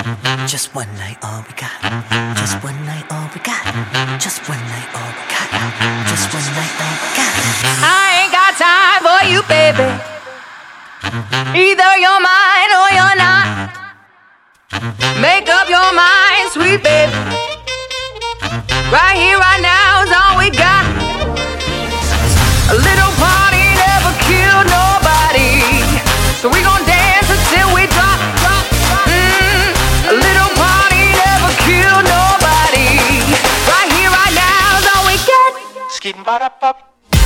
Just one night, all we got. Just one night, all we got. Just one night, all we got. Just one night, all we got. I ain't got time for you, baby. Either you're mine or you're not. Make up your mind, sweet baby. Right here, right now is all we got. A little party never killed nobody, so we gon' dance until we drop. A little party never killed nobody. Right here, right now is all we got. Skin ba-da-pop.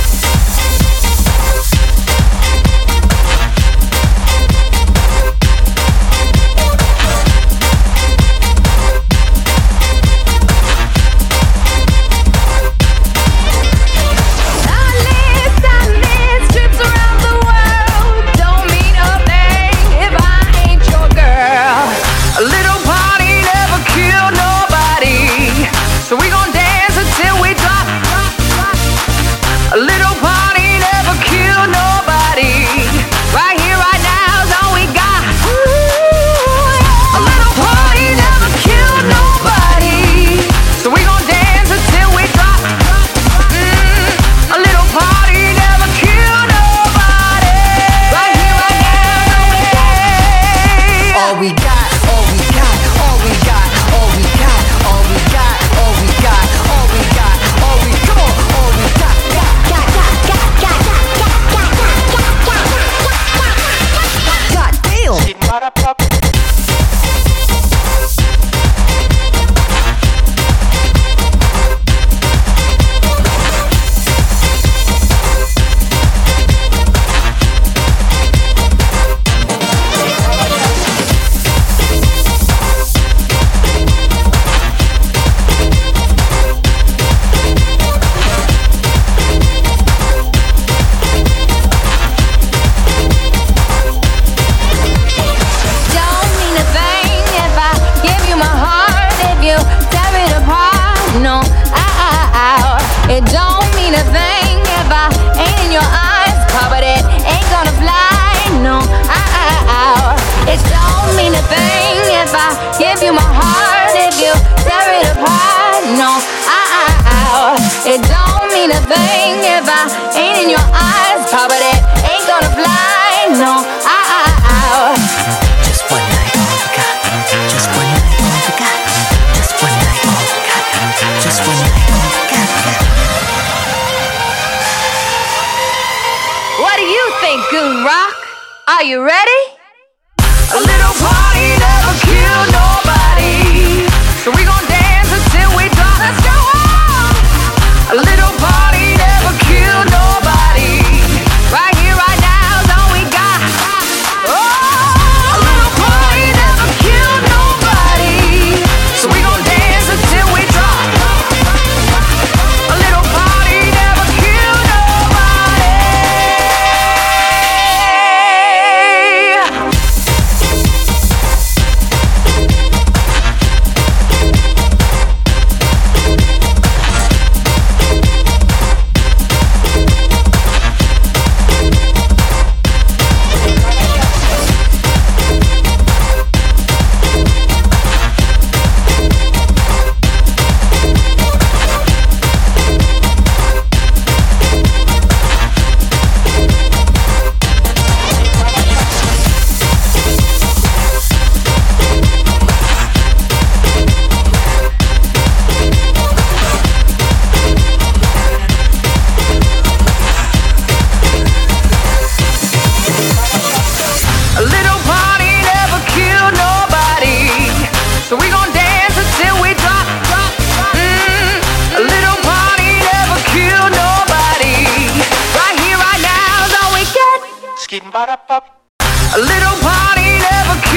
So we gon' dance until we drop. A little party never kill nobody. Right here, right now is all we got. A little party never kill nobody. So we gon' dance until we drop. A little party never kill nobody. Right here, right now is all we got. All we got, all we got, all we got, all we got, all we got, all we got, all we got, all we, come on, all we got, God damn. Skin ba-da-pop. It don't mean a thing if I ain't in your eyes, but it ain't gonna fly, no, It don't mean a thing if I give you my heart, if you tear it apart, no, It don't mean a thing if I ain't in your eyes, but it ain't gonna fly, no, Just one night, all we got. Just one night, all we got. Just one night, all we got. Just one night, all we got. What do you think, Goon Rock? Are you ready? A little party never killed nobody, so we gon' dance until we drop. Let's go on. A little party never killed nobody. Right here, right now is all we got. Oh, a little party never killed nobody, so we gon' dance until we drop. A little party never killed nobody. A little party never killed nobody, so we gon' dance until we drop. A little party never killed nobody. Right here, right now is all we get. Skin ba-da-pop. A little party never killed